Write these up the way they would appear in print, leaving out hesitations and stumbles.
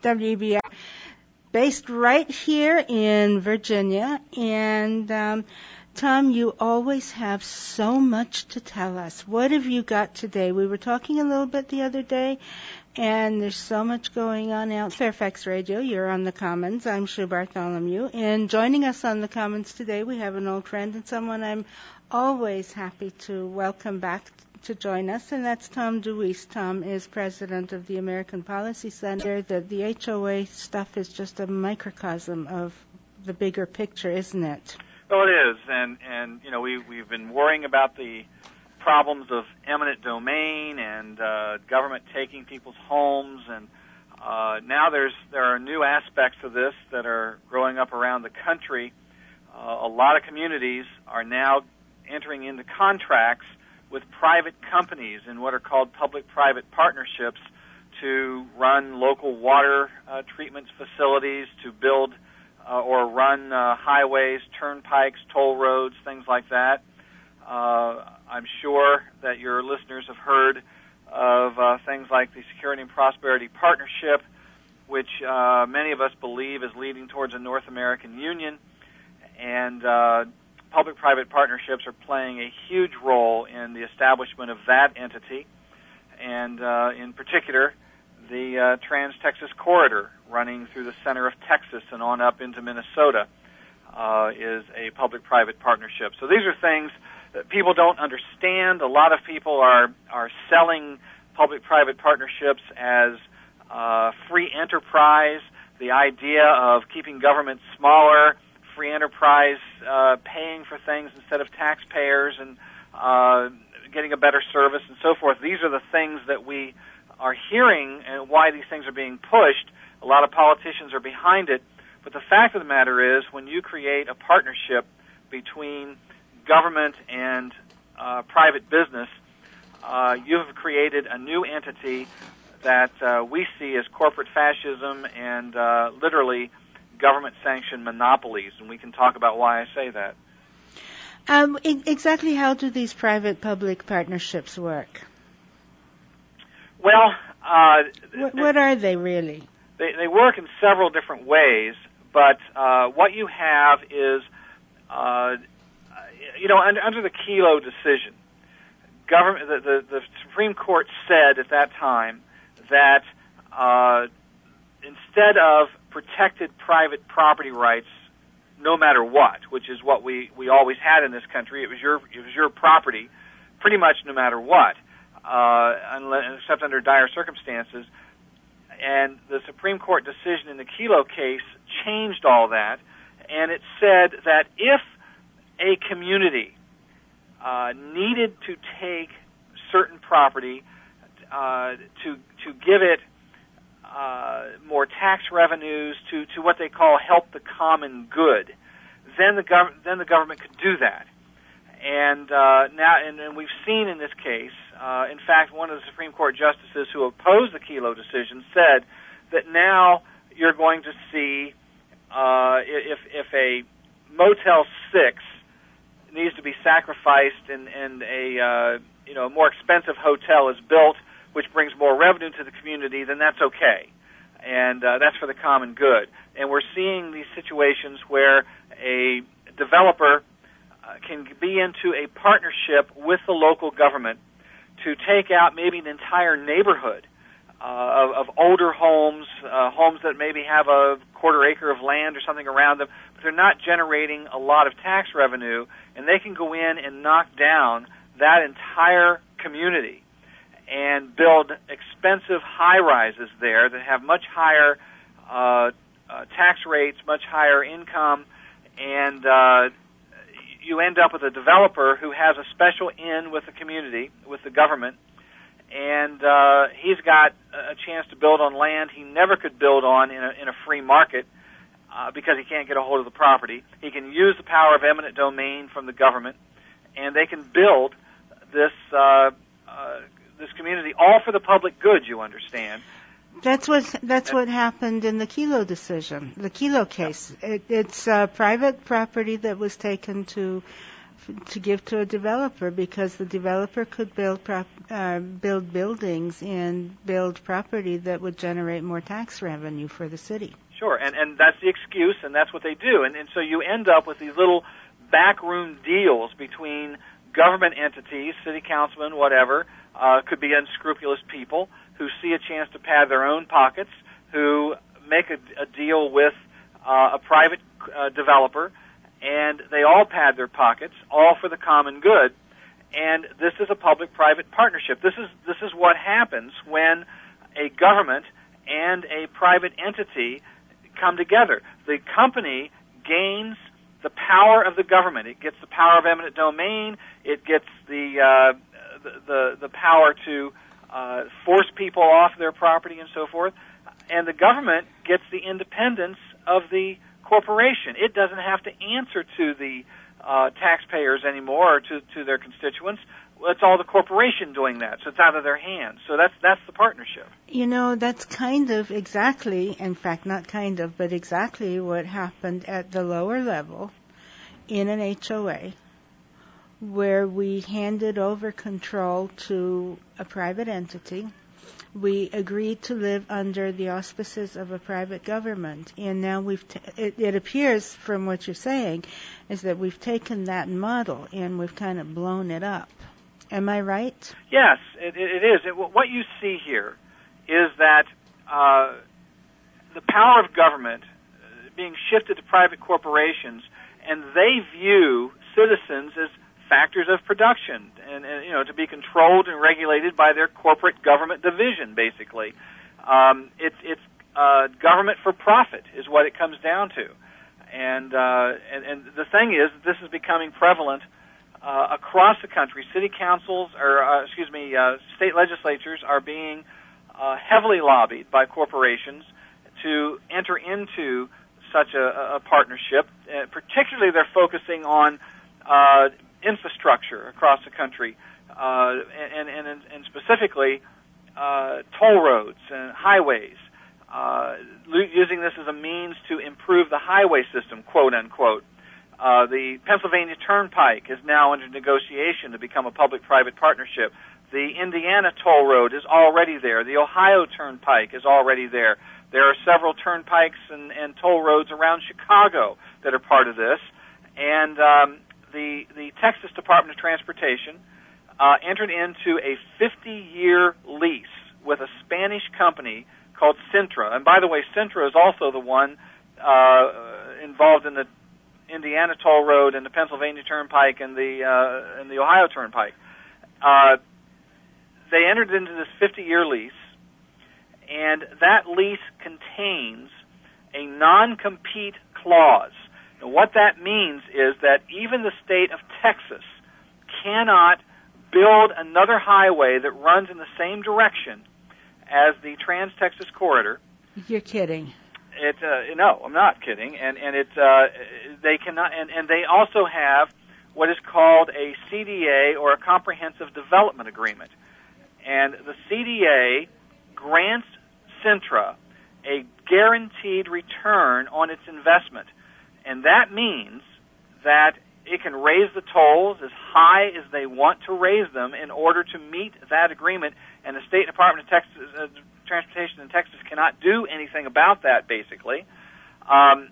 WBR, based right here in Virginia. And Tom, you always have so much to tell us. What have you got today? We were talking a little bit the other day, and there's so much going on out. Fairfax Radio, you're on the Commons. I'm Sue Bartholomew. And joining us on the Commons today, we have an old friend and someone I'm always happy to welcome back to join us, and that's Tom DeWeese. Tom is president of the American Policy Center. The HOA stuff is just a microcosm of the bigger picture, isn't it? Well, it is, and you know, we've been worrying about the problems of eminent domain and government taking people's homes, and now there are new aspects of this that are growing up around the country. A lot of communities are now entering into contracts with private companies in what are called public-private partnerships to run local water treatment facilities, to build or run highways, turnpikes, toll roads, things like that. I'm sure that your listeners have heard of things like the Security and Prosperity Partnership, which many of us believe is leading towards a North American Union. And public-private partnerships are playing a huge role in the establishment of that entity. And in particular, the Trans-Texas Corridor running through the center of Texas and on up into Minnesota is a public-private partnership. So these are things that people don't understand. A lot of people are selling public-private partnerships as free enterprise, the idea of keeping government smaller, free enterprise paying for things instead of taxpayers, and getting a better service and so forth. These are the things that we are hearing and why these things are being pushed. A lot of politicians are behind it. But the fact of the matter is, when you create a partnership between government and private business, you have created a new entity that we see as corporate fascism and literally government-sanctioned monopolies, and we can talk about why I say that. Exactly how do these private-public partnerships work? Well, what are they really? They work in several different ways, but what you have is, under the Kelo decision, the Supreme Court said at that time that instead of protected private property rights, no matter what, which is what we always had in this country, it was your property, pretty much no matter what, except under dire circumstances. And the Supreme Court decision in the Kelo case changed all that, and it said that if a community needed to take certain property to give it more tax revenues to what they call help the common good, then the government could do that. And now we've seen in this case, in fact, one of the Supreme Court justices who opposed the Kelo decision said that now you're going to see if a Motel 6 needs to be sacrificed and a more expensive hotel is built, which brings more revenue to the community, then that's okay. And that's for the common good. And we're seeing these situations where a developer can be into a partnership with the local government to take out maybe an entire neighborhood of older homes, homes that maybe have a quarter acre of land or something around them, but they're not generating a lot of tax revenue, and they can go in and knock down that entire community and build expensive high-rises there that have much higher tax rates, much higher income, and you end up with a developer who has a special in with the community, with the government, and he's got a chance to build on land he never could build on in a free market because he can't get a hold of the property. He can use the power of eminent domain from the government, and they can build this community, all for the public good, you understand. That's what happened in the Kelo decision, the Kelo case. It's private property that was taken to to give to a developer, because the developer could build buildings and build property that would generate more tax revenue for the city. Sure, and that's the excuse, and that's what they do. And so you end up with these little backroom deals between government entities, city councilmen, whatever, could be unscrupulous people who see a chance to pad their own pockets, who make a deal with a private developer, and they all pad their pockets, all for the common good. And this is a public-private partnership. This is what happens when a government and a private entity come together. The company gains the power of the government. It gets the power of eminent domain. It gets the power to force people off their property and so forth. And the government gets the independence of the corporation. It doesn't have to answer to the taxpayers anymore, or to their constituents. It's all the corporation doing that, so it's out of their hands. So that's the partnership. You know, that's kind of exactly, in fact, not kind of, but exactly what happened at the lower level in an HOA, where we handed over control to a private entity. We agreed to live under the auspices of a private government, and now it appears from what you're saying is that we've taken that model and we've kind of blown it up. Am I right? Yes, it is. What you see here is that the power of government being shifted to private corporations, and they view citizens as factors of production, and to be controlled and regulated by their corporate government division, basically. It's government for profit is what it comes down to, and the thing is, this is becoming prevalent across the country. City councils, state legislatures are being heavily lobbied by corporations to enter into such a partnership. Particularly, they're focusing on infrastructure across the country, and specifically toll roads and highways, using this as a means to improve the highway system, quote unquote. The Pennsylvania Turnpike is now under negotiation to become a public-private partnership. The Indiana toll road is already there. The Ohio Turnpike is already there. There are several turnpikes and toll roads around Chicago that are part of this. And the Texas Department of Transportation entered into a 50-year lease with a Spanish company called Cintra. And by the way, Cintra is also the one involved in the Indiana toll road and the Pennsylvania Turnpike and the Ohio Turnpike. They entered into this 50-year lease, and that lease contains a non-compete clause. And what that means is that even the state of Texas cannot build another highway that runs in the same direction as the Trans-Texas Corridor. You're kidding. No, I'm not kidding. And they cannot. And they also have what is called a CDA, or a Comprehensive Development Agreement. And the CDA grants Cintra a guaranteed return on its investment. And that means that it can raise the tolls as high as they want to raise them in order to meet that agreement. And the State Department of Texas, Transportation in Texas cannot do anything about that, basically. And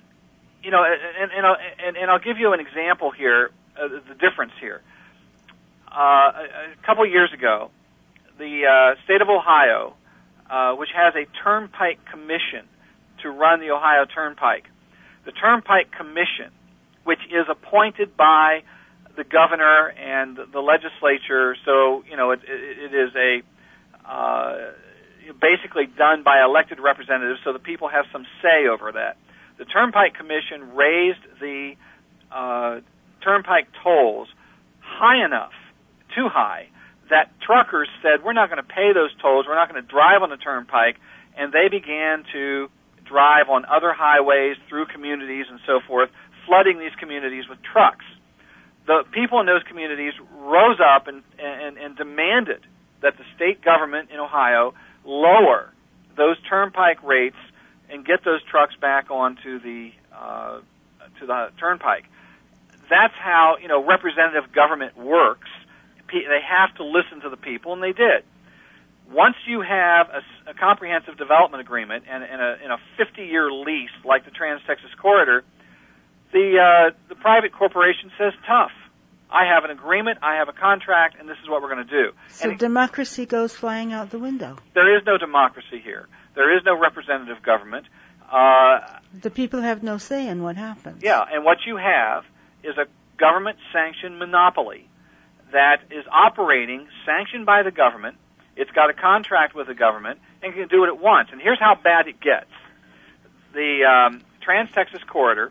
I'll give you an example here, the difference here. A couple of years ago, the state of Ohio, which has a Turnpike Commission to run the Ohio Turnpike, the Turnpike Commission, which is appointed by the governor and the legislature, so it is basically done by elected representatives, so the people have some say over that. The Turnpike Commission raised the turnpike tolls high enough, too high, that truckers said, we're not going to pay those tolls, we're not going to drive on the turnpike, and they began to drive on other highways through communities and so forth, flooding these communities with trucks. The people in those communities rose up and demanded that the state government in Ohio lower those turnpike rates and get those trucks back onto the turnpike. that's how, representative government works. They have to listen to the people, and they did. Once you have a comprehensive development agreement and a 50-year lease like the Trans-Texas Corridor, the private corporation says, tough. I have an agreement, I have a contract, and this is what we're going to do. So democracy goes flying out the window. There is no democracy here. There is no representative government. The people have no say in what happens. Yeah, and what you have is a government-sanctioned monopoly that is operating, sanctioned by the government. It's got a contract with the government and can do it at once. And here's how bad it gets. The Trans-Texas Corridor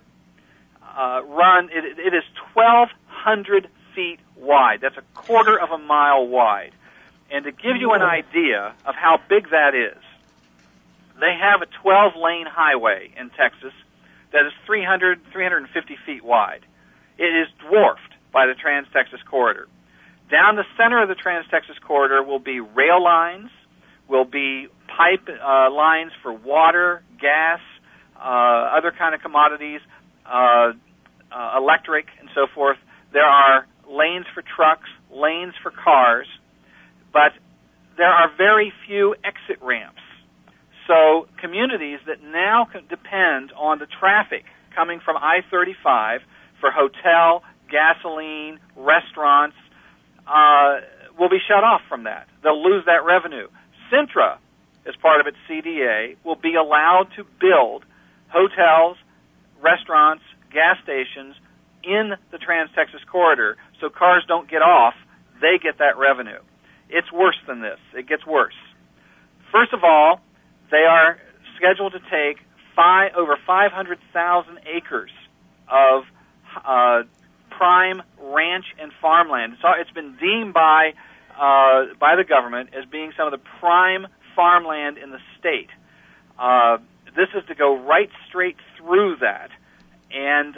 it is 1,200 feet wide. That's a quarter of a mile wide. And to give you an idea of how big that is, they have a 12-lane highway in Texas that is 350 feet wide. It is dwarfed by the Trans-Texas Corridor. Down the center of the Trans-Texas Corridor will be rail lines, will be pipe lines for water, gas, other kind of commodities, electric, and so forth. There are lanes for trucks, lanes for cars, but there are very few exit ramps. So communities that now depend on the traffic coming from I-35 for hotel, gasoline, restaurants, will be shut off from that. They'll lose that revenue. Cintra, as part of its CDA, will be allowed to build hotels, restaurants, gas stations in the Trans-Texas Corridor so cars don't get off. They get that revenue. It's worse than this. It gets worse. First of all, they are scheduled to take over 500,000 acres of prime ranch and farmland. So it's been deemed by the government as being some of the prime farmland in the state. This is to go right straight through that, and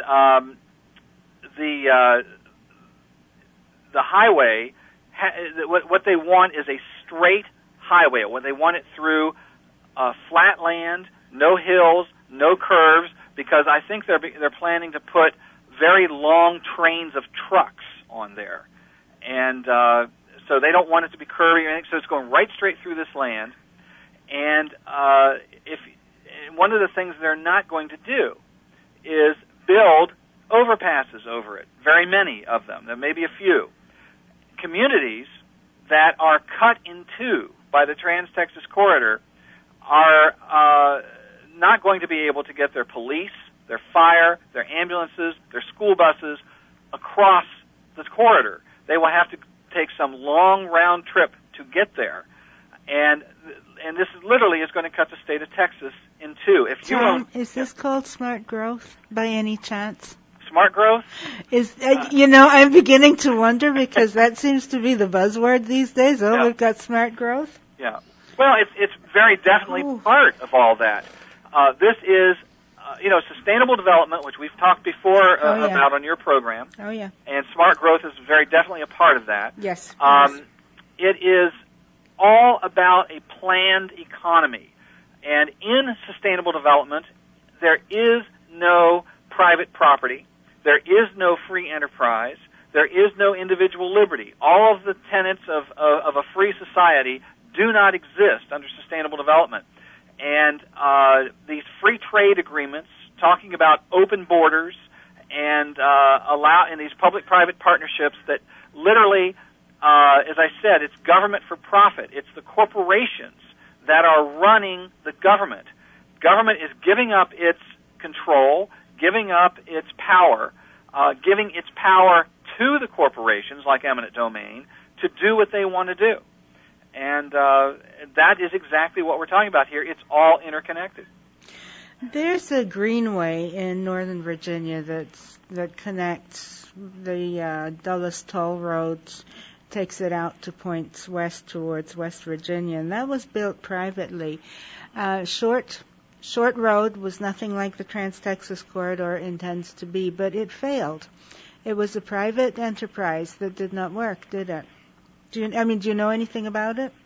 the highway. What they want is a straight highway. What they want it through flat land, no hills, no curves, because I think they're planning to put very long trains of trucks on there, and so they don't want it to be curvy or anything. So it's going right straight through this land, and one of the things they're not going to do is build overpasses over it. Very many of them. There may be a few. Communities that are cut in two by the Trans-Texas Corridor are not going to be able to get their police, their fire, their ambulances, their school buses across the corridor. They will have to take some long round trip to get there. And this literally is going to cut the state of Texas in two. Tom, is this called smart growth by any chance? Smart growth? I'm beginning to wonder because that seems to be the buzzword these days. Oh, yeah. We've got smart growth? Yeah. Well, it's very definitely part of all that. This is, sustainable development, which we've talked before about on your program. Oh, yeah. And smart growth is very definitely a part of that. Yes. It is all about a planned economy. And in sustainable development, there is no private property. There is no free enterprise. There is no individual liberty. All of the tenets of a free society do not exist under sustainable development. And these free trade agreements, talking about open borders and in these public-private partnerships that literally, as I said, it's government for profit. It's the corporations that are running the government. Government is giving up its control, giving up its power, giving its power to the corporations like eminent domain to do what they want to do. And that is exactly what we're talking about here. It's all interconnected. There's a greenway in Northern Virginia that connects the Dulles Toll Road, takes it out to points west towards West Virginia, and that was built privately. Short road, was nothing like the Trans-Texas Corridor intends to be, but it failed. It was a private enterprise that did not work, did it? Do you know anything about it?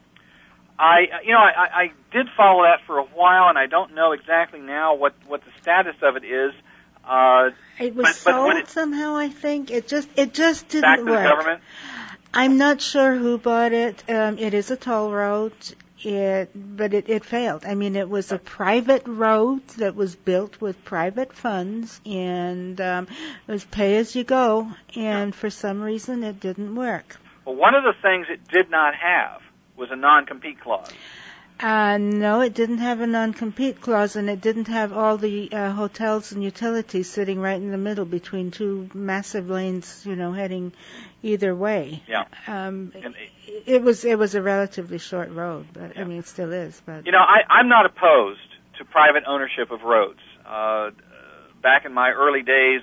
I did follow that for a while, and I don't know exactly now what the status of it is. It was sold somehow, I think. It just didn't back to work. The government? I'm not sure who bought it. It is a toll road. But it failed. I mean, it was a private road that was built with private funds, and it was pay as you go, and for some reason it didn't work. Well, one of the things it did not have was a non-compete clause. No, it didn't have a non-compete clause, and it didn't have all the hotels and utilities sitting right in the middle between two massive lanes, heading either way. Yeah. It was a relatively short road, but I mean, it still is. But I'm not opposed to private ownership of roads. Back in my early days,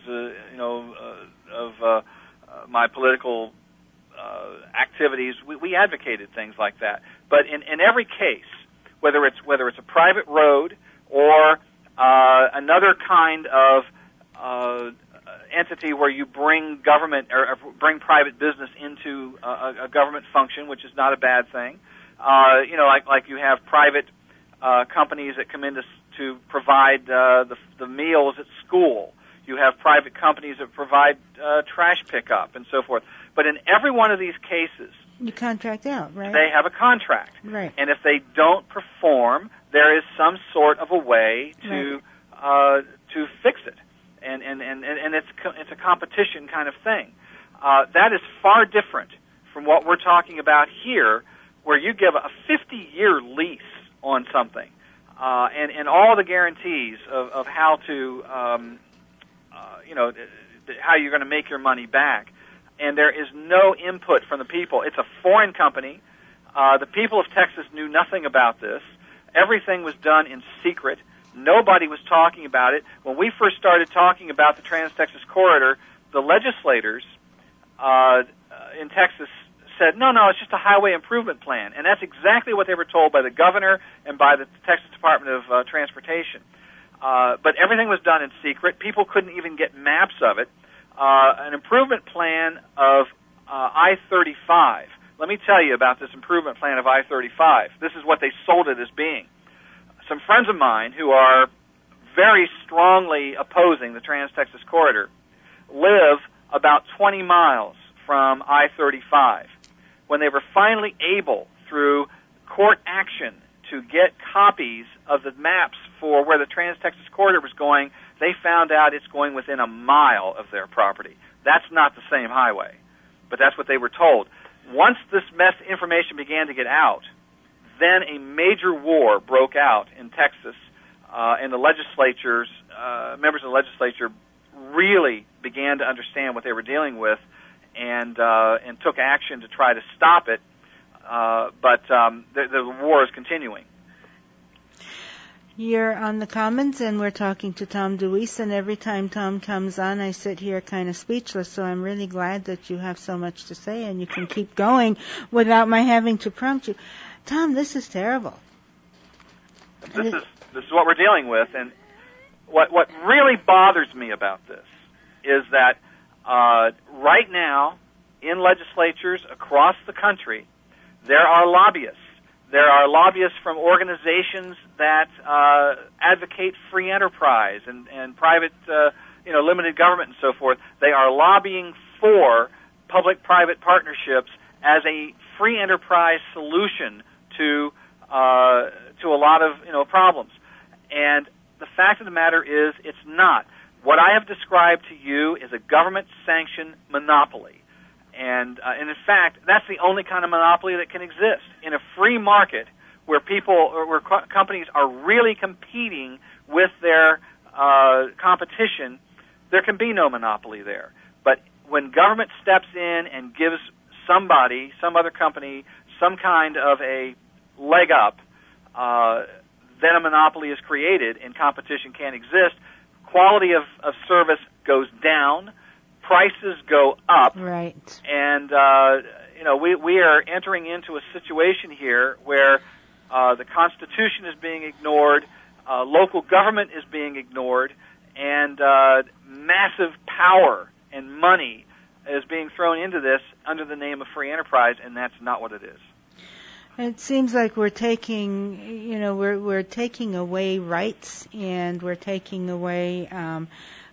of my political activities, we advocated things like that. But in every case, whether it's a private road or another kind of entity where you bring government or bring private business into a government function, which is not a bad thing. Like you have private companies that come in to provide the meals at school. You have private companies that provide trash pickup and so forth. But in every one of these cases, you contract out, right? They have a contract. Right. And if they don't perform, there is some sort of a way to fix it. And it's a competition kind of thing. That is far different from what we're talking about here, where you give a 50-year lease on something, and all the guarantees of how to, how you're going to make your money back. And there is no input from the people. It's a foreign company. The people of Texas knew nothing about this. Everything was done in secret. Nobody was talking about it. When we first started talking about the Trans-Texas Corridor, the legislators in Texas said, no, it's just a highway improvement plan. And that's exactly what they were told by the governor and by the Texas Department of Transportation. But everything was done in secret. People couldn't even get maps of it. An improvement plan of I-35. Let me tell you about this improvement plan of I-35. This is what they sold it as being. Some friends of mine who are very strongly opposing the Trans-Texas Corridor live about 20 miles from I-35. When they were finally able, through court action, to get copies of the maps for where the Trans-Texas Corridor was going, they found out it's going within a mile of their property. That's not the same highway, but that's what they were told. Once this information began to get out, then a major war broke out in Texas, and the legislatures, members of the legislature, really began to understand what they were dealing with, and took action to try to stop it. But the war is continuing. You're on the Commons, and we're talking to Tom DeWeese, and every time Tom comes on, I sit here kind of speechless, so I'm really glad that you have so much to say, and you can keep going without my having to prompt you. Tom, this is terrible. This is what we're dealing with, and what really bothers me about this is that right now, in legislatures across the country, there are lobbyists. There are lobbyists from organizations that advocate free enterprise and private, limited government and so forth. They are lobbying for public-private partnerships as a free enterprise solution to a lot of problems. And the fact of the matter is, it's not. What I have described to you is a government-sanctioned monopoly. And in fact, that's the only kind of monopoly that can exist. In a free market where where companies are really competing with their competition, there can be no monopoly there. But when government steps in and gives some other company, some kind of a leg up, then a monopoly is created and competition can't exist. Quality of service goes down. Prices go up, right? And we are entering into a situation here where the Constitution is being ignored, local government is being ignored, and massive power and money is being thrown into this under the name of free enterprise, and that's not what it is. It seems like we're taking, we're taking away rights, and we're taking away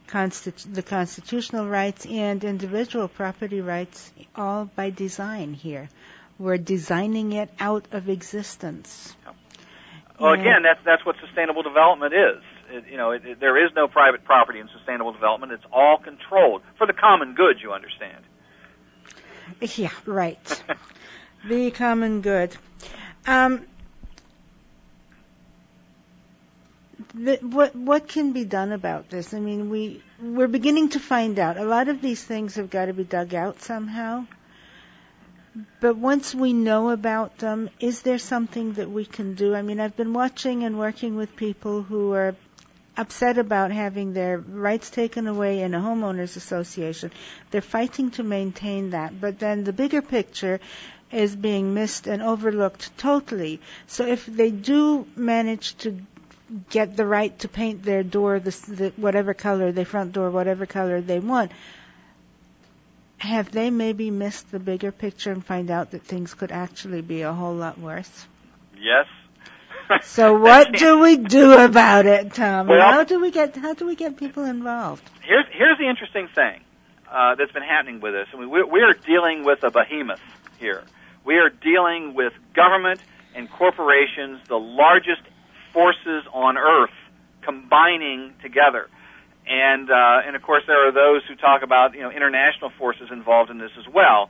the constitutional rights and individual property rights, all by design here. We're designing it out of existence. Well, again, that's what sustainable development is. There is no private property in sustainable development. It's all controlled for the common good, you understand. Yeah, right. The common good. What can be done about this? I mean, we're beginning to find out. A lot of these things have got to be dug out somehow. But once we know about them, is there something that we can do? I mean, I've been watching and working with people who are upset about having their rights taken away in a homeowners association. They're fighting to maintain that. But then the bigger picture is being missed and overlooked totally. So if they do manage to get the right to paint their door the whatever color, their front door, whatever color they want, have they maybe missed the bigger picture and find out that things could actually be a whole lot worse? Yes. So what do we do about it, Tom? Well, how do we get people involved? Here's the interesting thing that's been happening with this. I mean, we are dealing with a behemoth here. We are dealing with government and corporations, the largest forces on Earth, combining together. And of course, there are those who talk about international forces involved in this as well.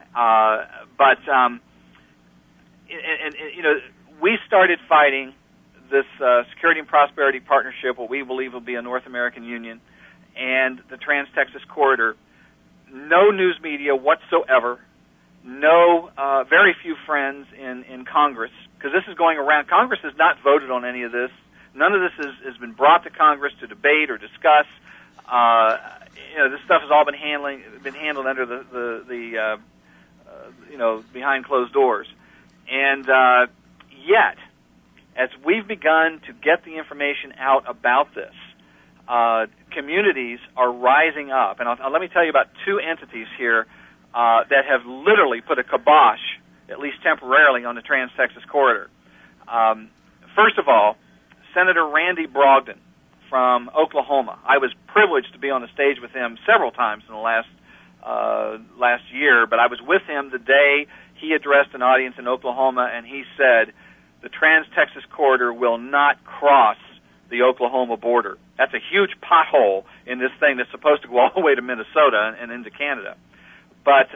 We started fighting this Security and Prosperity Partnership, what we believe will be a North American Union, and the Trans-Texas Corridor. No news media whatsoever. No, very few friends in Congress, because this is going around. Congress has not voted on any of this. None of this has been brought to Congress to debate or discuss. This stuff has all been handled under the behind closed doors. And yet, as we've begun to get the information out about this, communities are rising up. And let me tell you about two entities here that have literally put a kibosh, at least temporarily, on the Trans-Texas Corridor. First of all, Senator Randy Brogdon from Oklahoma. I was privileged to be on the stage with him several times in the last year, but I was with him the day he addressed an audience in Oklahoma, and he said, the Trans-Texas Corridor will not cross the Oklahoma border. That's a huge pothole in this thing that's supposed to go all the way to Minnesota and into Canada. But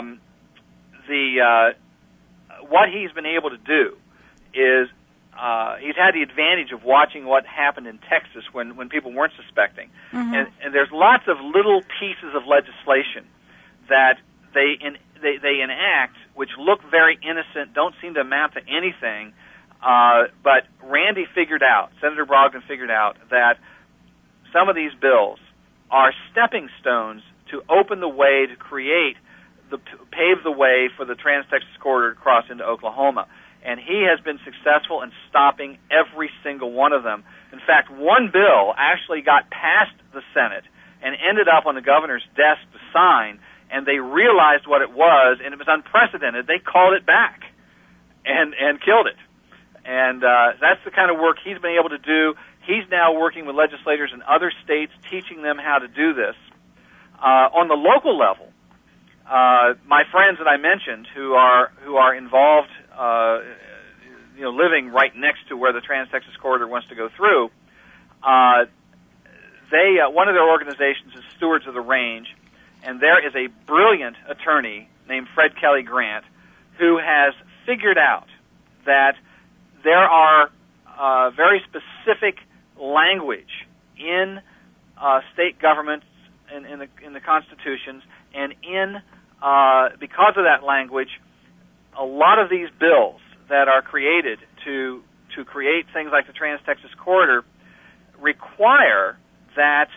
what he's been able to do is he's had the advantage of watching what happened in Texas when people weren't suspecting. Mm-hmm. And there's lots of little pieces of legislation that they enact which look very innocent, don't seem to amount to anything. But Senator Brogdon figured out that some of these bills are stepping stones to open the way to pave the way for the Trans-Texas Corridor to cross into Oklahoma. And he has been successful in stopping every single one of them. In fact, one bill actually got past the Senate and ended up on the governor's desk to sign, and they realized what it was, and it was unprecedented. They called it back and killed it. And that's the kind of work he's been able to do. He's now working with legislators in other states, teaching them how to do this. On the local level, my friends that I mentioned who are involved, living right next to where the Trans-Texas Corridor wants to go through, one of their organizations is Stewards of the Range, and there is a brilliant attorney named Fred Kelly Grant who has figured out that there are very specific language in state governments in the constitutions, and because of that language, a lot of these bills that are created to create things like the Trans-Texas Corridor require that,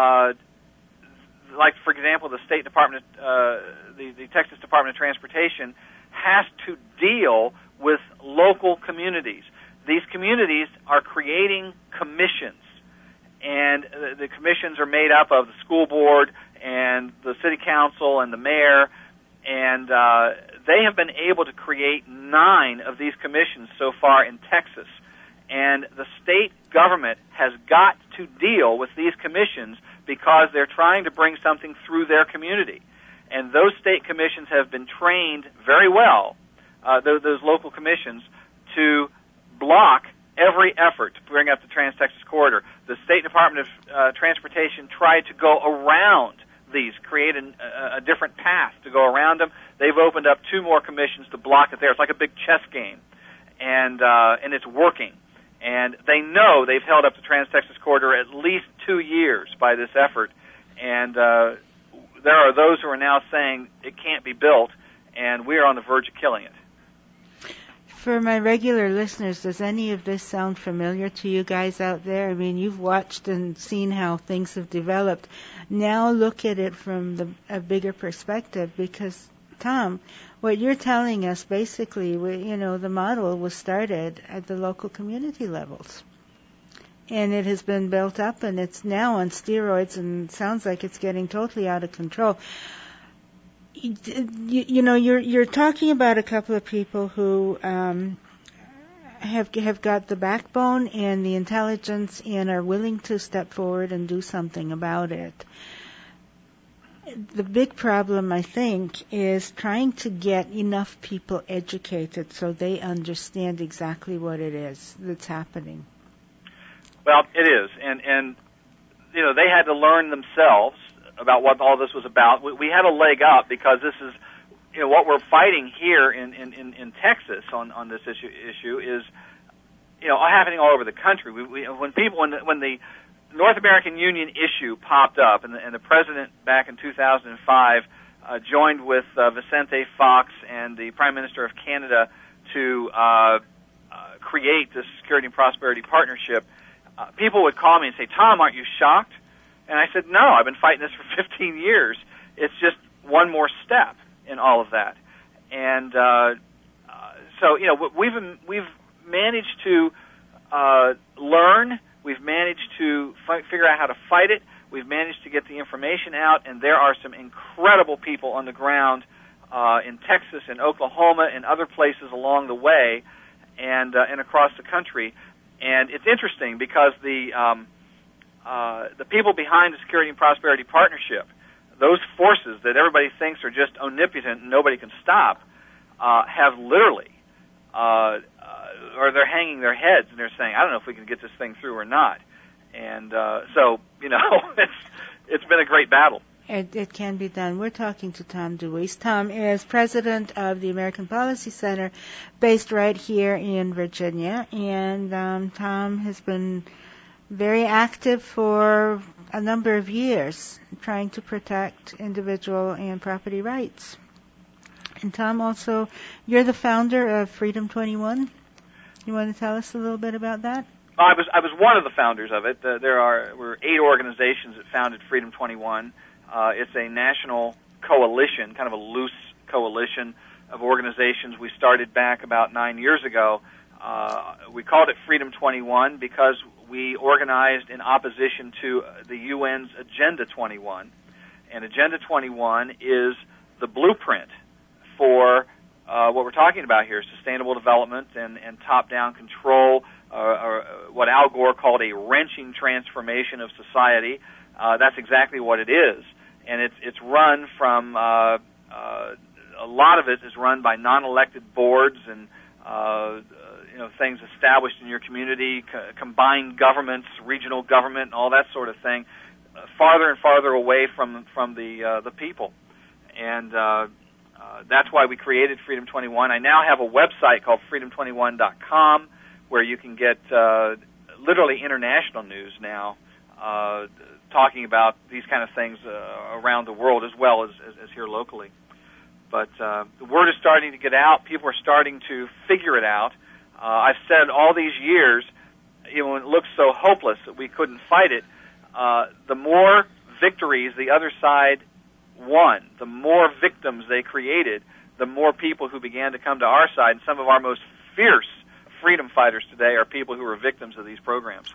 like for example, the State Department, the Texas Department of Transportation has to deal with local communities. These communities are creating commissions, and the commissions are made up of the school board and the city council and the mayor, and they have been able to create 9 of these commissions so far in Texas. And the state government has got to deal with these commissions because they're trying to bring something through their community. And those state commissions have been trained very well, those local commissions, to block every effort to bring up the Trans-Texas Corridor. The State Department of Transportation tried to go around these, create a different path to go around them. They've opened up 2 more commissions to block it there. It's like a big chess game, and it's working. And they know they've held up the Trans-Texas Corridor at least 2 years by this effort, and there are those who are now saying it can't be built, and we are on the verge of killing it. For my regular listeners, does any of this sound familiar to you guys out there? I mean, you've watched and seen how things have developed. Now look at it from a bigger perspective, because, Tom, what you're telling us, basically, the model was started at the local community levels. And it has been built up, and it's now on steroids, and sounds like it's getting totally out of control. You're talking about a couple of people who have got the backbone and the intelligence and are willing to step forward and do something about it. The big problem, I think, is trying to get enough people educated so they understand exactly what it is that's happening. Well, it is, and they had to learn themselves about what all this was about. We have a leg up because this is, what we're fighting here in Texas on this issue is, happening all over the country. When the North American Union issue popped up, and the president back in 2005 joined with Vicente Fox and the Prime Minister of Canada to create this Security and Prosperity Partnership, people would call me and say, "Tom, aren't you shocked?" And I said, "No, I've been fighting this for 15 years. It's just one more step in all of that." And so, we've managed to learn. We've managed to figure out how to fight it. We've managed to get the information out, and there are some incredible people on the ground in Texas and Oklahoma and other places along the way, and across the country. And it's interesting because the people behind the Security and Prosperity Partnership, those forces that everybody thinks are just omnipotent and nobody can stop, have literally, or they're hanging their heads and they're saying, "I don't know if we can get this thing through or not." And so, it's been a great battle. It can be done. We're talking to Tom DeWeese. Tom is president of the American Policy Center, based right here in Virginia. And Tom has been very active for a number of years, trying to protect individual and property rights. And Tom, also, you're the founder of Freedom 21. You want to tell us a little bit about that? I was one of the founders of it. We're 8 organizations that founded Freedom 21. It's a national coalition, kind of a loose coalition of organizations we started back about 9 years ago. We called it Freedom 21 because we organized in opposition to the UN's Agenda 21. And Agenda 21 is the blueprint for what we're talking about here, sustainable development and top-down control, or what Al Gore called a wrenching transformation of society. That's exactly what it is. And it's run from, a lot of it is run by non-elected boards and, things established in your community, combined governments, regional government, and all that sort of thing, farther and farther away from the people. And that's why we created Freedom 21. I now have a website called freedom21.com where you can get literally international news now, talking about these kind of things around the world as well as here locally. But the word is starting to get out. People are starting to figure it out. I've said all these years, when it looks so hopeless that we couldn't fight it, the more victories the other side won, the more victims they created, the more people who began to come to our side. And some of our most fierce freedom fighters today are people who are victims of these programs.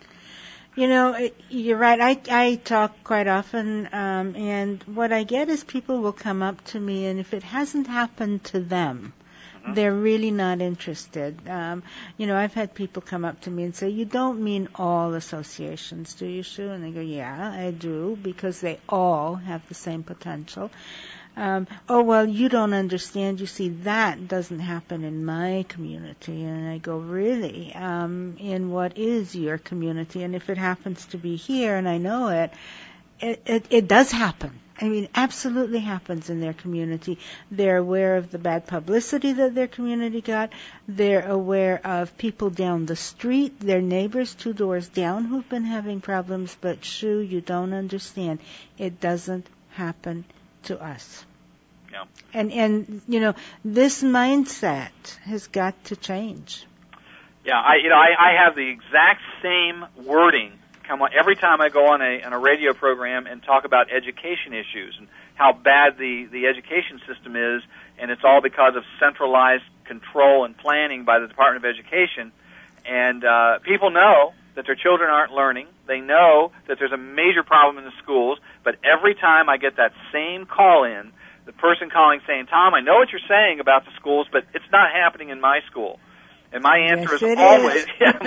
You're right. I talk quite often, and what I get is people will come up to me, and if it hasn't happened to them, Mm-hmm. They're really not interested. I've had people come up to me and say, "You don't mean all associations, do you, Sue?" And they go, "Yeah, I do, because they all have the same potential." "Oh, well, you don't understand. You see, that doesn't happen in my community." And I go, "Really? In what is your community? And if it happens to be here and I know it does happen. I mean, absolutely happens in their community. They're aware of the bad publicity that their community got. They're aware of people down the street, their neighbors 2 doors down who've been having problems. But, Sue, you don't understand. It doesn't happen to us." Yeah. And this mindset has got to change. Yeah, I have the exact same wording come on every time I go on a radio program and talk about education issues and how bad the education system is, and it's all because of centralized control and planning by the Department of Education. And people know that their children aren't learning. They know that there's a major problem in the schools, but every time I get that same call in, the person calling saying, "Tom, I know what you're saying about the schools, but it's not happening in my school." And my answer is always,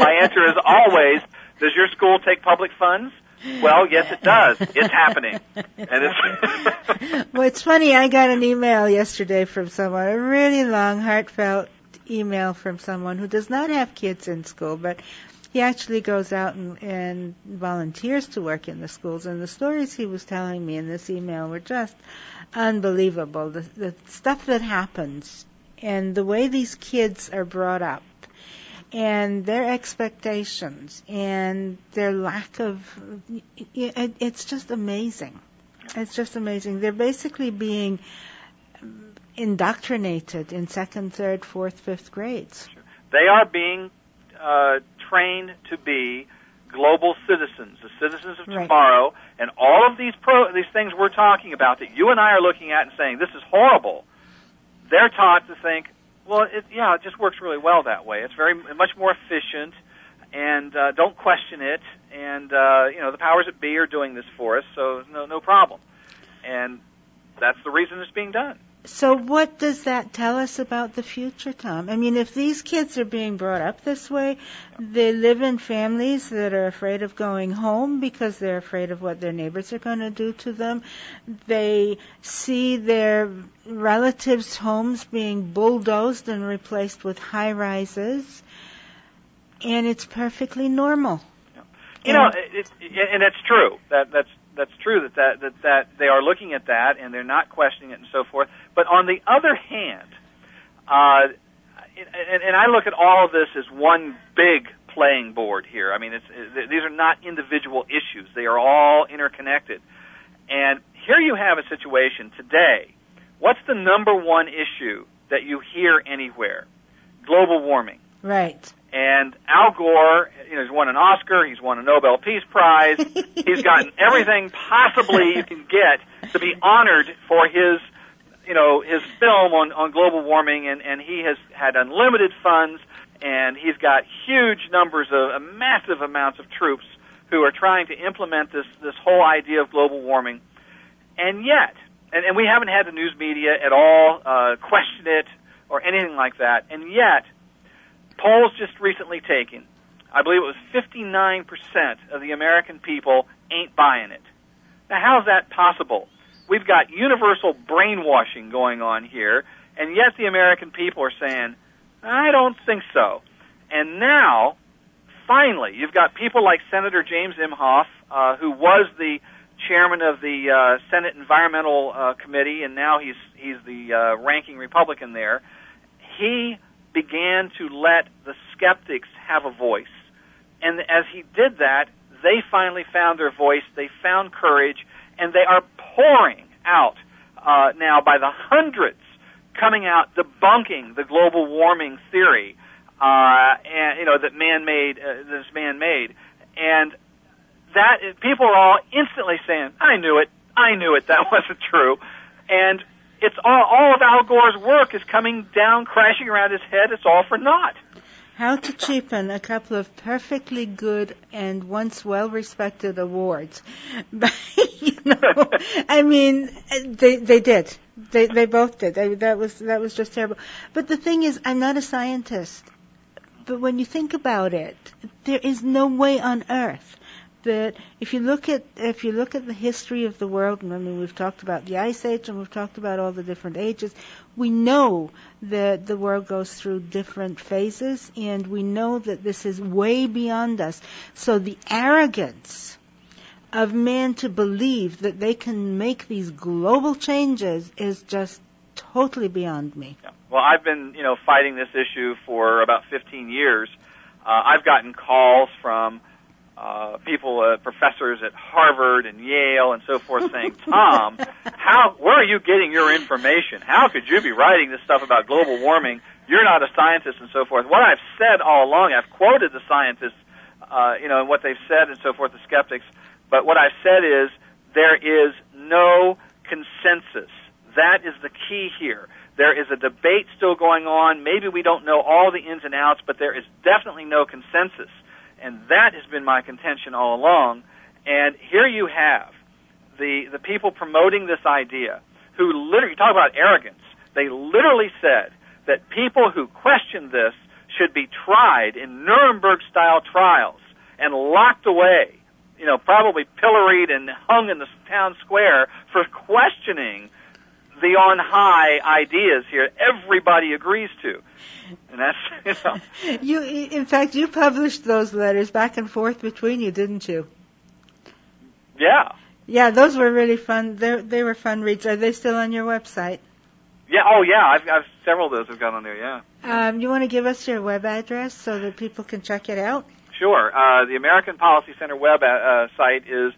does your school take public funds? Well, yes, it does. It's happening. And Well, it's funny. I got an email yesterday from someone, a really long, heartfelt email from someone who does not have kids in school, but he actually goes out and volunteers to work in the schools. And the stories he was telling me in this email were just unbelievable. The stuff that happens and the way these kids are brought up and their expectations and their lack of, it's just amazing. It's just amazing. They're basically being indoctrinated in 2nd, 3rd, 4th, 5th grades. They are being trained to be global citizens, the citizens of tomorrow, and all of these things we're talking about that you and I are looking at and saying, this is horrible, they're taught to think, well, it just works really well that way. It's much more efficient, and don't question it, and, the powers that be are doing this for us, so no problem. And that's the reason it's being done. So what does that tell us about the future, Tom? I mean, if these kids are being brought up this way, they live in families that are afraid of going home because they're afraid of what their neighbors are going to do to them. They see their relatives' homes being bulldozed and replaced with high-rises, and it's perfectly normal. And it's true. That's true that they are looking at that and they're not questioning it and so forth. But on the other hand, and I look at all of this as one big playing board here. I mean, these are not individual issues. They are all interconnected. And here you have a situation today. What's the number one issue that you hear anywhere? Global warming. Right. And Al Gore, he's won an Oscar, he's won a Nobel Peace Prize, he's gotten everything possibly you can get to be honored for his film on global warming, and he has had unlimited funds, and he's got huge numbers of massive amounts of troops who are trying to implement this whole idea of global warming. And yet, and we haven't had the news media at all question it or anything like that, and yet, polls just recently taken, I believe it was 59% of the American people ain't buying it. Now, how's that possible? We've got universal brainwashing going on here, and yet the American people are saying, I don't think so. And now, finally, you've got people like Senator James Imhoff, who was the chairman of the Senate Environmental Committee, and now he's the ranking Republican there. He began to let the skeptics have a voice. And as he did that, they finally found their voice, they found courage, and they are pouring out now by the hundreds, coming out debunking the global warming theory, and that this man-made. And that people are all instantly saying, I knew it, that wasn't true. And it's all of Al Gore's work is coming down, crashing around his head. It's all for naught. How to cheapen a couple of perfectly good and once well-respected awards. But, I mean, they did. They both did. That was just terrible. But the thing is, I'm not a scientist. But when you think about it, there is no way on earth that if you look at the history of the world, and I mean we've talked about the Ice Age and we've talked about all the different ages, we know that the world goes through different phases, and we know that this is way beyond us. So the arrogance of man to believe that they can make these global changes is just totally beyond me. Yeah. Well, I've been, fighting this issue for about 15 years. I've gotten calls from people, professors at Harvard and Yale and so forth saying, Tom, where are you getting your information? How could you be writing this stuff about global warming? You're not a scientist and so forth. What I've said all along, I've quoted the scientists, and what they've said and so forth, the skeptics, but what I've said is there is no consensus. That is the key here. There is a debate still going on. Maybe we don't know all the ins and outs, but there is definitely no consensus. And that has been my contention all along. And here you have the people promoting this idea who literally, talk about arrogance, they literally said that people who question this should be tried in Nuremberg-style trials and locked away, probably pilloried and hung in the town square for questioning the on-high ideas here everybody agrees to. And that's, in fact, you published those letters back and forth between you, didn't you? Yeah. Yeah, those were really fun. They were fun reads. Are they still on your website? Yeah, oh yeah, I've several of those have got on there, yeah. You want to give us your web address so that people can check it out? Sure. The American Policy Center web site is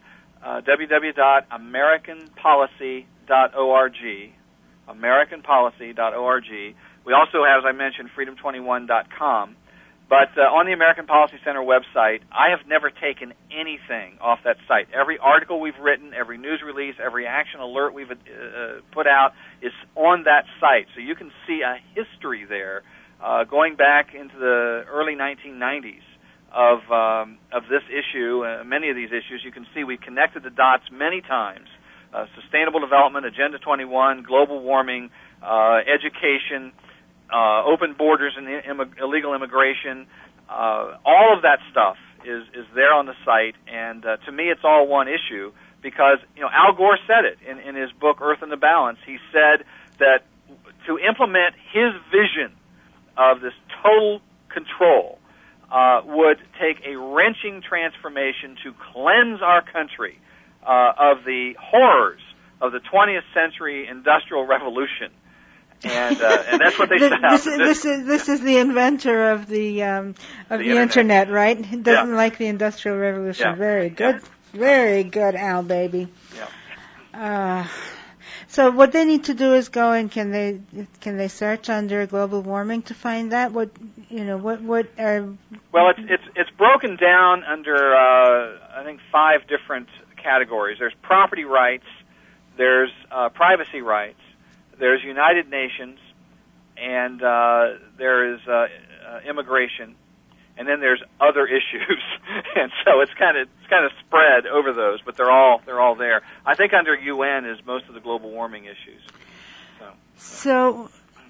www.americanpolicy.org, americanpolicy.org. We also have, as I mentioned, freedom21.com. But on the American Policy Center website, I have never taken anything off that site. Every article we've written, every news release, every action alert we've put out is on that site. So you can see a history there going back into the early 1990s of this issue, many of these issues. You can see we've connected the dots many times. Sustainable development, Agenda 21, global warming, education, open borders and illegal immigration, all of that stuff is there on the site, and to me it's all one issue because, Al Gore said it in his book Earth in the Balance. He said that to implement his vision of this total control would take a wrenching transformation to cleanse our country of the horrors of the 20th century industrial revolution. And that's what they set out. This is the inventor of the internet, right? He doesn't like the Industrial Revolution. Yeah. Very good, very good, Al, baby. Yeah. So what they need to do is go and can they search under global warming to find that? What are? Well, it's broken down under I think 5 different categories. There's property rights, there's privacy rights. There's United Nations, and there is immigration, and then there's other issues, and so it's kind of spread over those, but they're all there. I think under UN is most of the global warming issues. So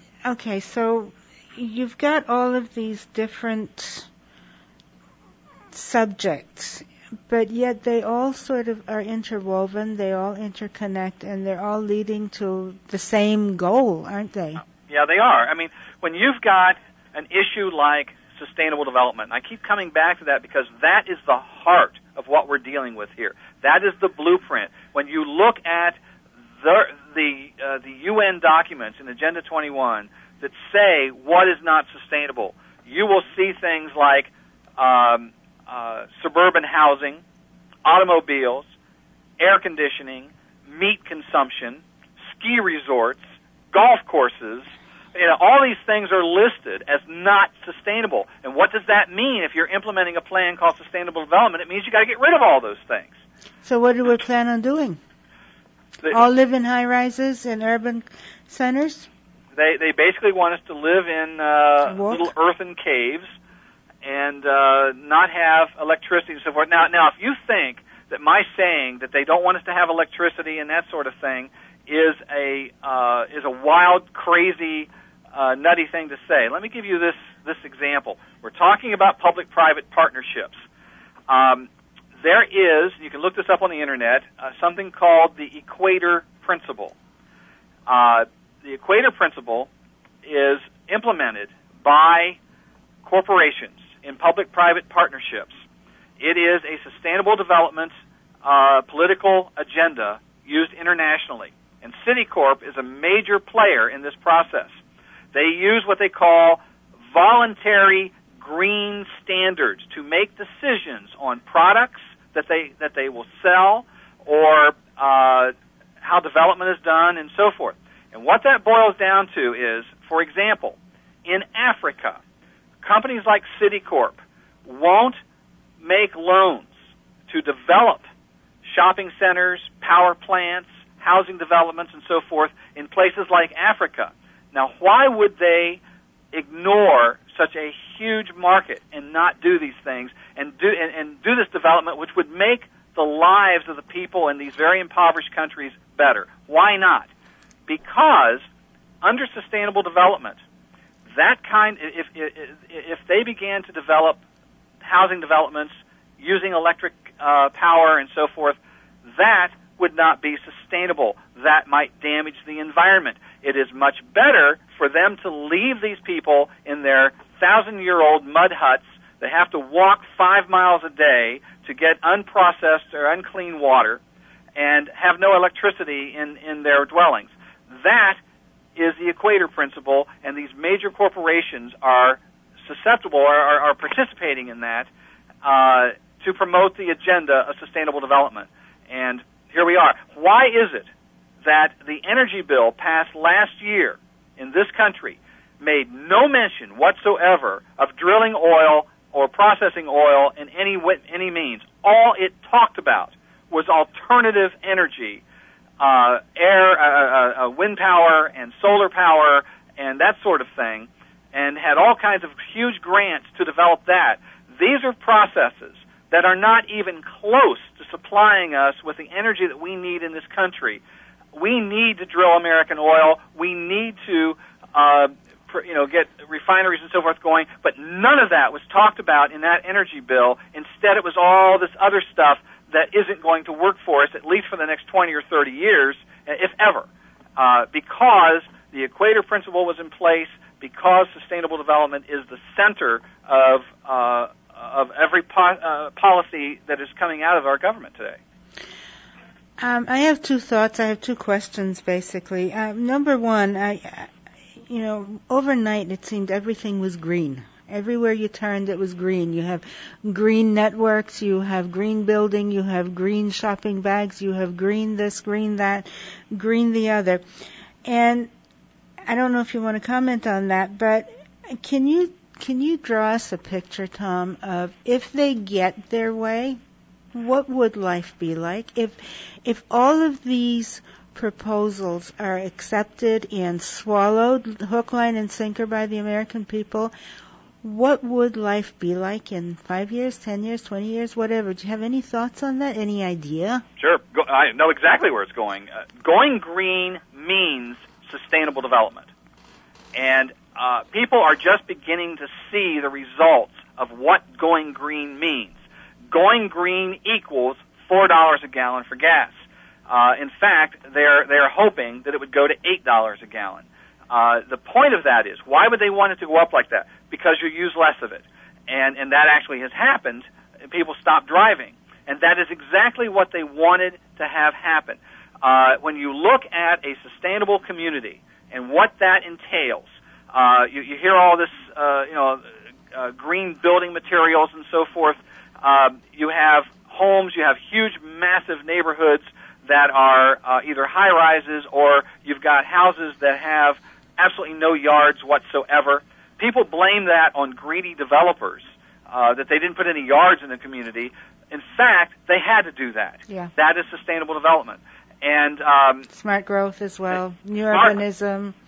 you've got all of these different subjects. But yet they all sort of are interwoven, they all interconnect, and they're all leading to the same goal, aren't they? Yeah, they are. I mean, when you've got an issue like sustainable development, and I keep coming back to that because that is the heart of what we're dealing with here. That is the blueprint. When you look at the UN documents in Agenda 21 that say what is not sustainable, you will see things like suburban housing, automobiles, air conditioning, meat consumption, ski resorts, golf courses. All these things are listed as not sustainable. And what does that mean if you're implementing a plan called sustainable development? It means you got to get rid of all those things. So what do we plan on doing? All live in high-rises in urban centers? They basically want us to live in little earthen caves and not have electricity and so forth. Now, if you think that my saying that they don't want us to have electricity and that sort of thing is a wild, crazy, nutty thing to say, let me give you this example. We're talking about public-private partnerships. There is, you can look this up on the internet, something called the Equator Principle. The Equator Principle is implemented by corporations in public-private partnerships. It is a sustainable development political agenda used internationally. And Citicorp is a major player in this process. They use what they call voluntary green standards to make decisions on products that they will sell, or how development is done, and so forth. And what that boils down to is, for example, in Africa, companies like Citicorp won't make loans to develop shopping centers, power plants, housing developments, and so forth in places like Africa. Now, why would they ignore such a huge market and not do these things and do this development, which would make the lives of the people in these very impoverished countries better? Why not? Because under sustainable development, that kind, if they began to develop housing developments using electric power and so forth, that would not be sustainable. That might damage the environment. It is much better for them to leave these people in their 1,000-year-old mud huts. They have to walk 5 miles a day to get unprocessed or unclean water and have no electricity in their dwellings. That is the Equator Principle, and these major corporations are susceptible or are participating in that to promote the agenda of sustainable development. And here we are. Why is it that the energy bill passed last year in this country made no mention whatsoever of drilling oil or processing oil in any means? All it talked about was alternative energy, wind power and solar power and that sort of thing, and had all kinds of huge grants to develop that. These are processes that are not even close to supplying us with the energy that we need in this country. We need to drill American oil. We need to, get refineries and so forth going. But none of that was talked about in that energy bill. Instead, it was all this other stuff that isn't going to work for us, at least for the next 20 or 30 years, if ever, because the Equator Principle was in place, because sustainable development is the center of every policy that is coming out of our government today. I have two thoughts. I have two questions, basically. Number one, overnight it seemed everything was green. Everywhere you turned, it was green. You have green networks, you have green building, you have green shopping bags, you have green this, green that, green the other. And I don't know if you want to comment on that, but can you draw us a picture, Tom, of if they get their way, what would life be like? If all of these proposals are accepted and swallowed hook, line, and sinker by the American people, what would life be like in 5 years, 10 years, 20 years, whatever? Do you have any thoughts on that? Any idea? Sure. I know exactly where it's going. Going green means sustainable development. And people are just beginning to see the results of what going green means. Going green equals $4 a gallon for gas. In fact, they're hoping that it would go to $8 a gallon. The point of that is, why would they want it to go up like that? Because you use less of it. And that actually has happened. People stop driving. And that is exactly what they wanted to have happen. When you look at a sustainable community and what that entails, you hear all this, green building materials and so forth. You have homes, you have huge, massive neighborhoods that are either high-rises, or you've got houses that have absolutely no yards whatsoever. People blame that on greedy developers, that they didn't put any yards in the community. In fact, they had to do that. Yeah. That is sustainable development. And smart growth as well, new urbanism.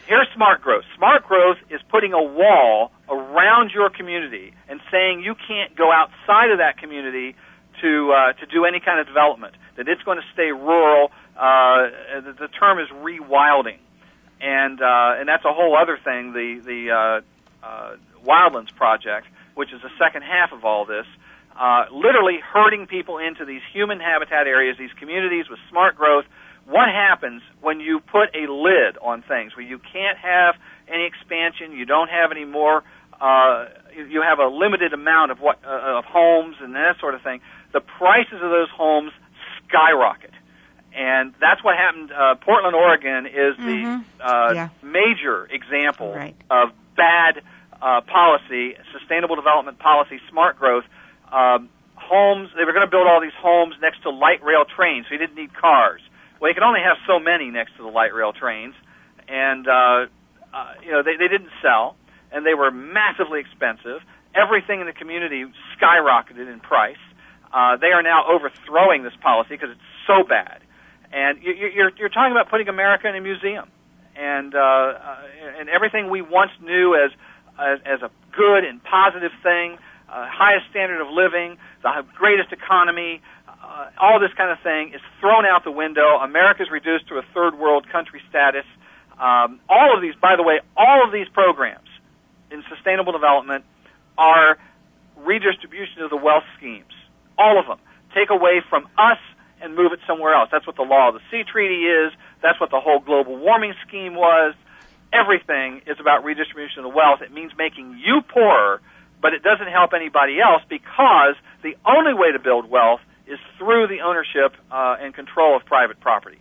Here's smart growth. Smart growth is putting a wall around your community and saying you can't go outside of that community to do any kind of development, that it's going to stay rural. The term is rewilding. And that's a whole other thing, the Wildlands Project, which is the second half of all this, literally herding people into these human habitat areas, these communities with smart growth. What happens when you put a lid on things, where you can't have any expansion, you don't have any more, you have a limited amount of homes and that sort of thing, the prices of those homes skyrocket. And that's what happened. Portland, Oregon is the major example of bad policy, sustainable development policy, smart growth. Homes, they were going to build all these homes next to light rail trains, so you didn't need cars. Well, you could only have so many next to the light rail trains, and they didn't sell, and they were massively expensive. Everything in the community skyrocketed in price. They are now overthrowing this policy because it's so bad. And you're talking about putting America in a museum, and everything we once knew as a good and positive thing, highest standard of living, the greatest economy, all this kind of thing is thrown out the window. America's reduced to a third world country status. All of these, by the way, all of these programs in sustainable development are redistribution of the wealth schemes. All of them. Take away from us and move it somewhere else. That's what the Law of the Sea Treaty is. That's what the whole global warming scheme was. Everything is about redistribution of the wealth. It means making you poorer, but it doesn't help anybody else, because the only way to build wealth is through the ownership and control of private property.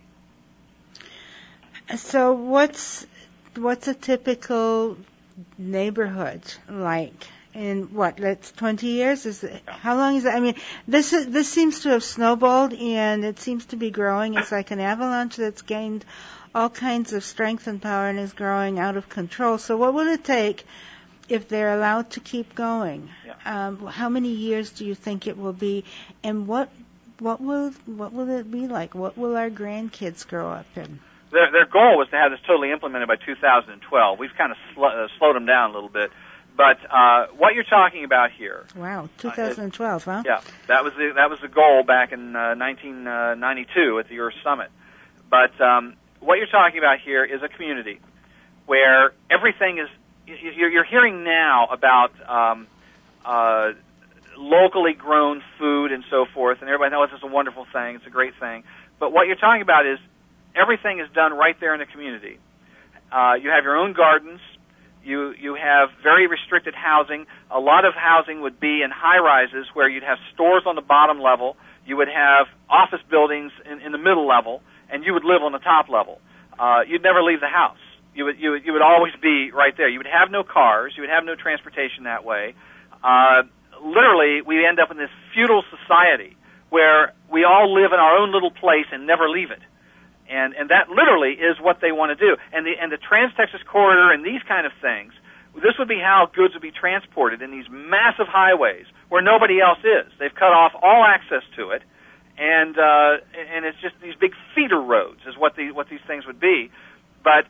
So what's a typical neighborhood like? In what, that's 20 years? How long is it? I mean, this seems to have snowballed, and it seems to be growing. It's like an avalanche that's gained all kinds of strength and power and is growing out of control. So what will it take if they're allowed to keep going? Yeah. How many years do you think it will be, and what will it be like? What will our grandkids grow up in? Their goal was to have this totally implemented by 2012. We've kind of slowed them down a little bit. But what you're talking about here? Wow, 2012, huh? Yeah, that was the goal back in 1992 at the Earth Summit. But what you're talking about here is a community where everything is. You're hearing now about locally grown food and so forth, and everybody knows it's a wonderful thing. It's a great thing. But what you're talking about is everything is done right there in the community. You have your own gardens. You have very restricted housing. A lot of housing would be in high-rises where you'd have stores on the bottom level. You would have office buildings in the middle level, and you would live on the top level. You'd never leave the house. You would always be right there. You would have no cars. You would have no transportation that way. Literally, we end up in this feudal society where we all live in our own little place and never leave it. And that literally is what they want to do. And the Trans-Texas Corridor and these kind of things, this would be how goods would be transported in these massive highways where nobody else is. They've cut off all access to it, and it's just these big feeder roads is what these things would be. But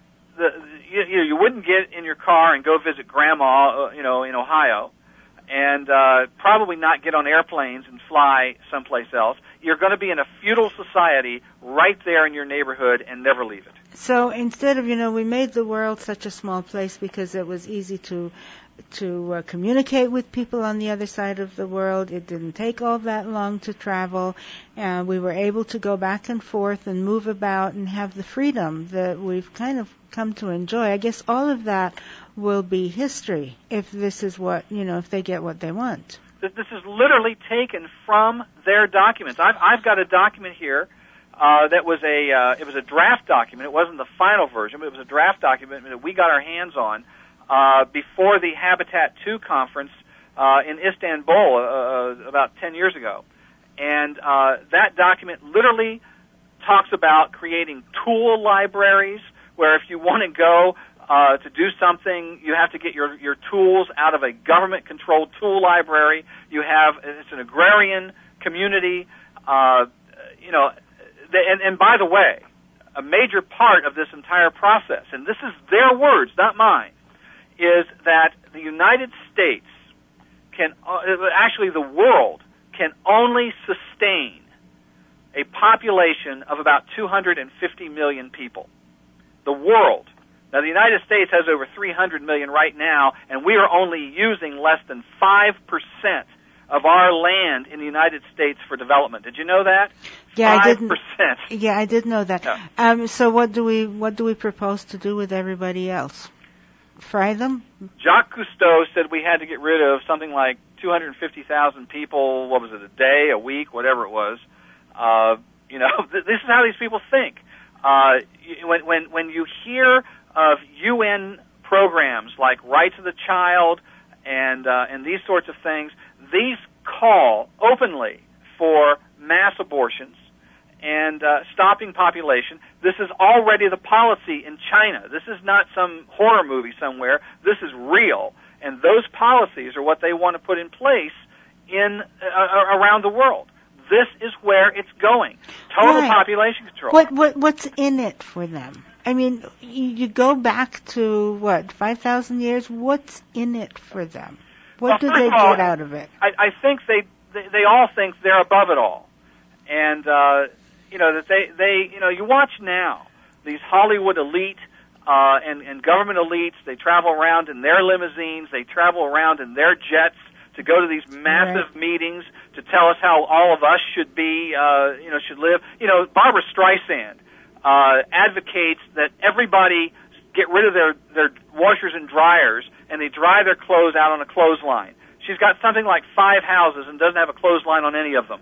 you wouldn't get in your car and go visit Grandma, in Ohio, and probably not get on airplanes and fly someplace else. You're going to be in a feudal society right there in your neighborhood and never leave it. So instead of, we made the world such a small place because it was easy to communicate with people on the other side of the world. It didn't take all that long to travel, and we were able to go back and forth and move about and have the freedom that we've kind of come to enjoy. I guess all of that will be history if this is what, if they get what they want. This is literally taken from their documents. I've got a document here that was it was a draft document. It wasn't the final version, but it was a draft document that we got our hands on before the Habitat 2 conference in Istanbul about 10 years ago. And that document literally talks about creating tool libraries where if you want to go to do something, you have to get your tools out of a government-controlled tool library. It's an agrarian community, and by the way, a major part of this entire process, and this is their words, not mine, is that the United States actually the world can only sustain a population of about 250 million people. The world. Now, the United States has over 300 million right now, and we are only using less than 5% of our land in the United States for development. Did you know that? Yeah, 5%. I did know that. Yeah. So what do we propose to do with everybody else? Fry them? Jacques Cousteau said we had to get rid of something like 250,000 people, what was it, a day, a week, whatever it was. This is how these people think. When you hear of UN programs like Rights of the Child and these sorts of things, these call openly for mass abortions and stopping population. This is already the policy in China. This is not some horror movie somewhere. This is real, and those policies are what they want to put in place in around the world. This is where it's going. Total population control. What's in it for them? I mean, you go back to, 5,000 years? What's in it for them? What do they get out of it? I think they all think they're above it all. And, that they you watch now, these Hollywood elite and government elites, they travel around in their limousines, they travel around in their jets to go to these massive meetings to tell us how all of us should be, should live. Barbara Streisand advocates that everybody get rid of their washers and dryers and they dry their clothes out on a clothesline. She's got something like 5 houses and doesn't have a clothesline on any of them.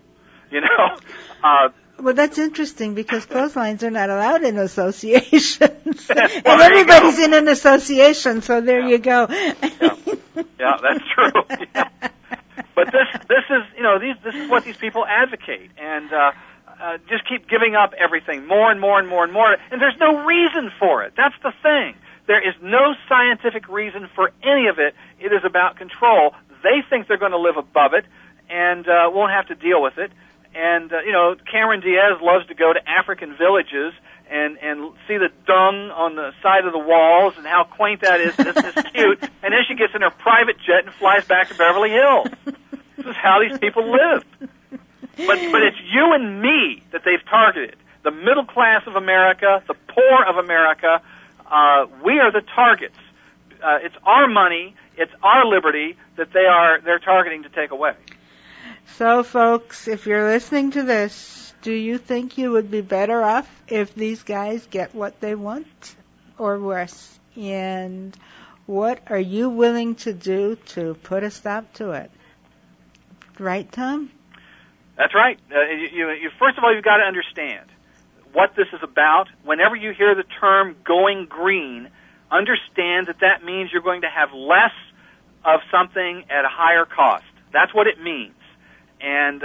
Well, that's interesting because clotheslines are not allowed in associations. And everybody's in an association, so there you go. Yeah, that's true. Yeah. But this is what these people advocate, and just keep giving up everything more and more and more and more. And there's no reason for it. That's the thing. There is no scientific reason for any of it. It is about control. They think they're going to live above it and won't have to deal with it. And, Cameron Diaz loves to go to African villages and see the dung on the side of the walls and how quaint that is. This is cute. And then she gets in her private jet and flies back to Beverly Hills. This is how these people live. But it's you and me that they've targeted. The middle class of America, the poor of America, we are the targets. It's our money, it's our liberty that they're targeting to take away. So, folks, if you're listening to this, do you think you would be better off if these guys get what they want or worse? And what are you willing to do to put a stop to it? Right, Tom? That's right. You first of all, you've got to understand what this is about. Whenever you hear the term going green, understand that means you're going to have less of something at a higher cost. That's what it means. And,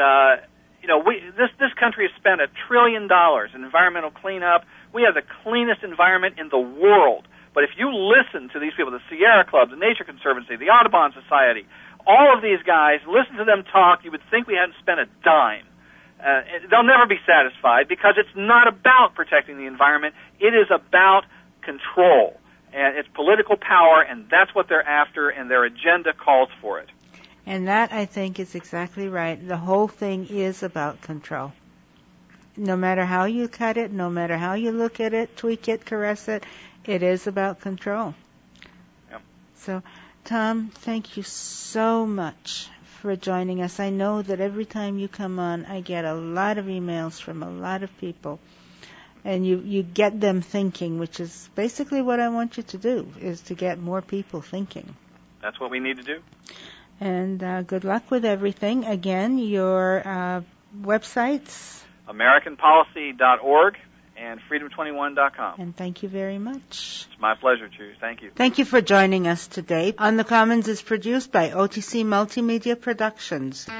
this country has spent $1 trillion in environmental cleanup. We have the cleanest environment in the world. But if you listen to these people, the Sierra Club, the Nature Conservancy, the Audubon Society, all of these guys, listen to them talk, you would think we hadn't spent a dime. They'll never be satisfied because it's not about protecting the environment. It is about control. And it's political power, and that's what they're after, and their agenda calls for it. And that, I think, is exactly right. The whole thing is about control. No matter how you cut it, no matter how you look at it, tweak it, caress it, it is about control. Yep. So, Tom, thank you so much for joining us. I know that every time you come on, I get a lot of emails from a lot of people. And you get them thinking, which is basically what I want you to do, is to get more people thinking. That's what we need to do. And good luck with everything. Again, your websites? AmericanPolicy.org and Freedom21.com. And thank you very much. It's my pleasure, Drew. Thank you. Thank you for joining us today. On the Commons is produced by OTC Multimedia Productions.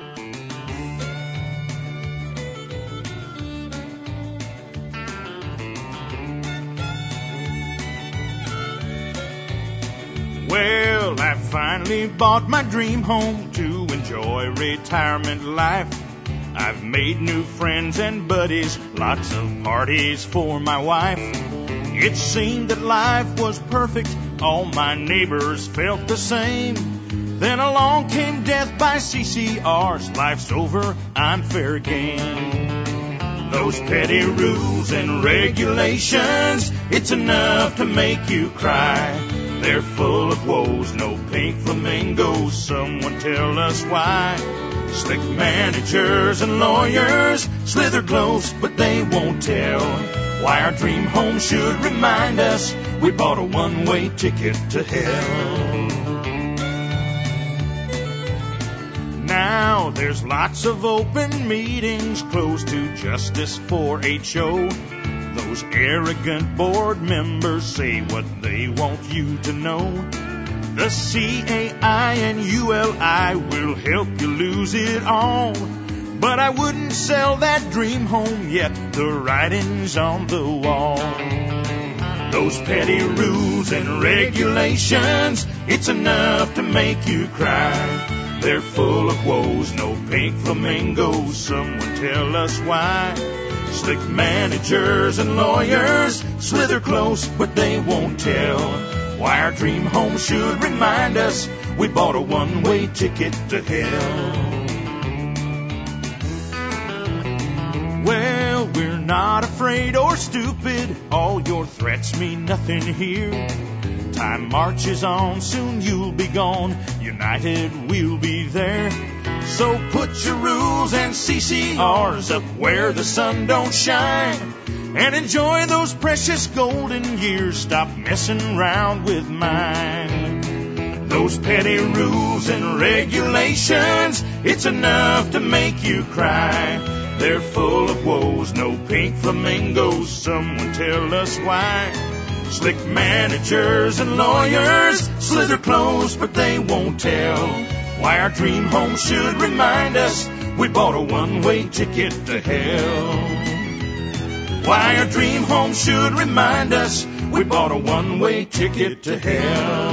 Well, I finally bought my dream home to enjoy retirement life. I've made new friends and buddies, lots of parties for my wife. It seemed that life was perfect, all my neighbors felt the same. Then along came death by CCRs, life's over, I'm fair game. Those petty rules and regulations, it's enough to make you cry. They're full of woes, no pink flamingos, someone tell us why. Slick managers and lawyers slither close, but they won't tell why our dream home should remind us we bought a one-way ticket to hell. Now there's lots of open meetings closed to justice for HO. Those arrogant board members say what they want you to know. The CAI and ULI will help you lose it all. But I wouldn't sell that dream home yet, the writing's on the wall. Those petty rules and regulations, it's enough to make you cry. They're full of woes, no pink flamingos, someone tell us why. Slick managers and lawyers slither close, but they won't tell why our dream home should remind us we bought a one-way ticket to hell. Well, we're not afraid or stupid, all your threats mean nothing here. Time marches on, soon you'll be gone, united we'll be there. So put your rules and CCRs up where the sun don't shine, and enjoy those precious golden years, stop messing around with mine. Those petty rules and regulations, it's enough to make you cry. They're full of woes, no pink flamingos, someone tell us why. Slick managers and lawyers slither close, but they won't tell why our dream home should remind us we bought a one-way ticket to hell. Why our dream home should remind us we bought a one-way ticket to hell.